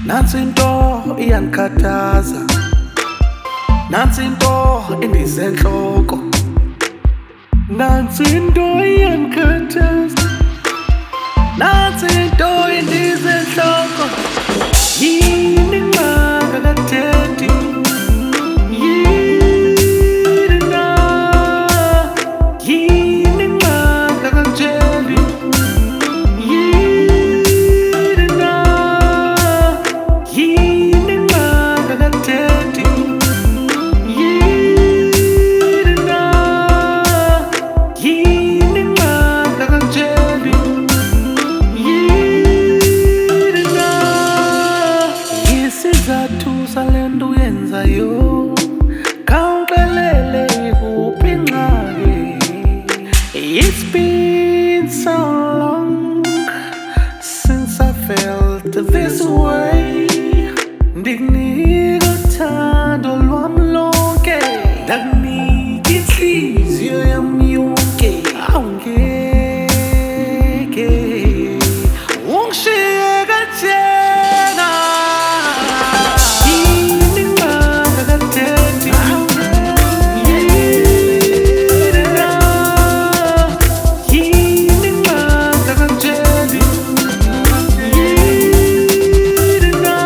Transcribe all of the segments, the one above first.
Nansi into iyanikhathaza, nansi into endisenhloko, nansi into iyanikhathaza, nansi into endisenhloko. Yini ngaka kathethi, yini na, yini ngaka kanjeli, yini na, yini ngaka kathethi, yini na, yini ngaka kanjeli, yini na. Isizathu salento uyenzayo, khawuxelele kuphi ingxaki. It's been so long since I felt this way. Ndikunika uthando lwami lonke, ndakunika inhliziyo yami yonke. Awungeke ungishiye kanjena. Yini ngaka kathethi, yini na, yini ngaka kanjeli, yini na,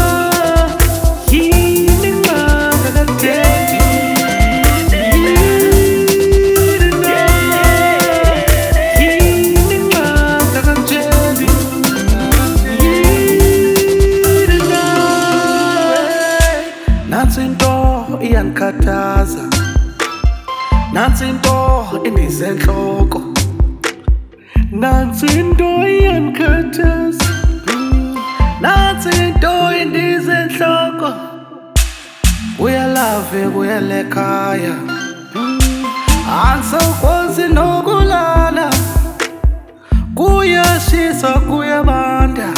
yini ngaka kathethi, yini na, yini ngaka kanjeli, yini na. Nansi into iyanikhathaza, nansi into endisenhloko, nansi into iyanikhathaza, nansi into endisenhloko. Uyalave kuyelekhaya, angisakwazi nokulala, kuyashisa kuyabanda.